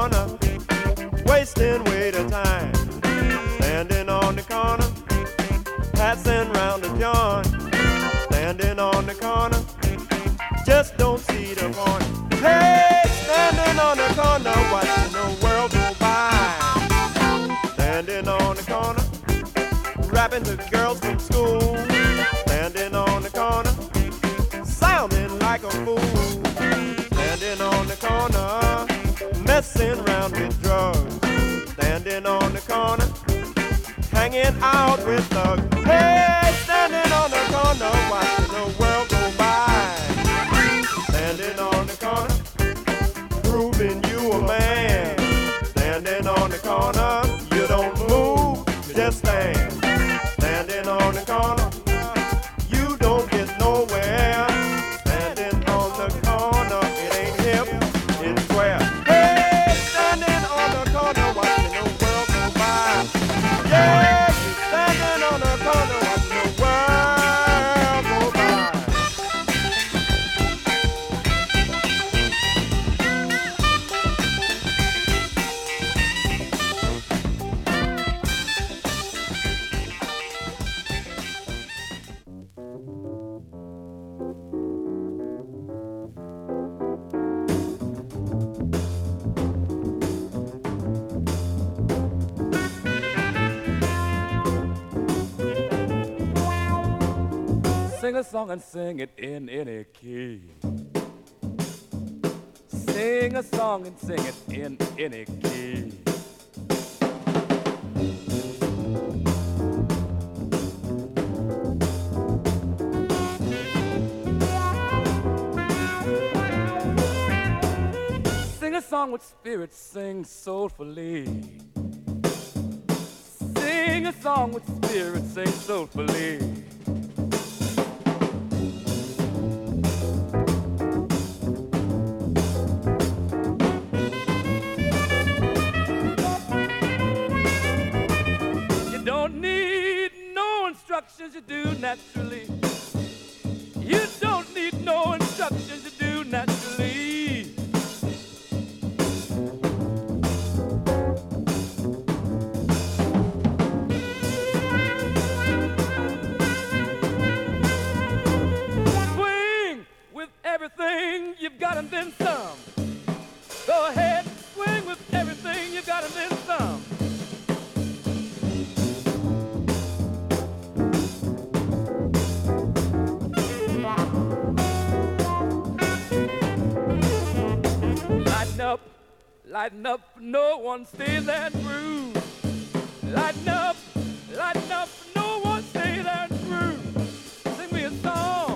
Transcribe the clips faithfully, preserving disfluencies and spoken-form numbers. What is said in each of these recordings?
corner, wasting way to time. Standing on the corner, passing round the joint. Standing on the corner, just don't see the point. Hey, standing on the corner, watching the world go by. Standing on the corner, rapping to girls from school. Standing on the corner, sounding like a fool. Standing on the corner, messing around with drugs. Standing on the corner, hanging out with thugs. Hey, standing on the corner, watching the world go by. Standing on the corner, proving you a man. Standing on the corner, you don't move, just stand. Standing on the corner, you don't get nowhere. Standing on the corner, it ain't hip, it's square. Hey, standing on the corner, watching the world go by. Yeah, you standing on the corner, watching the world go by. Sing a song and sing it in any key. Sing a song and sing it in any key. Sing a song with spirit, sing soulfully. Sing a song with spirit, sing soulfully. You do naturally. You don't need no instructions, you do naturally. Swing with everything you've got and then some. Go ahead, swing with everything you've got and then some. Lighten up, no one stays there through. Lighten up, lighten up, no one stays there through. Sing me a song.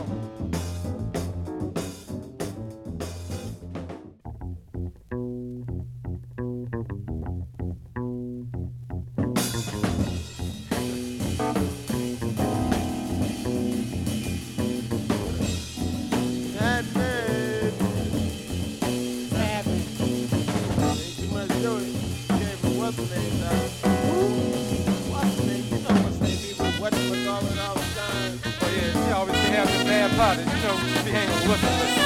What's the name now? What's the name? You know what's the name? What's the all in all the time? Oh yeah, she always be having bad parties. You know, she be hanging with us.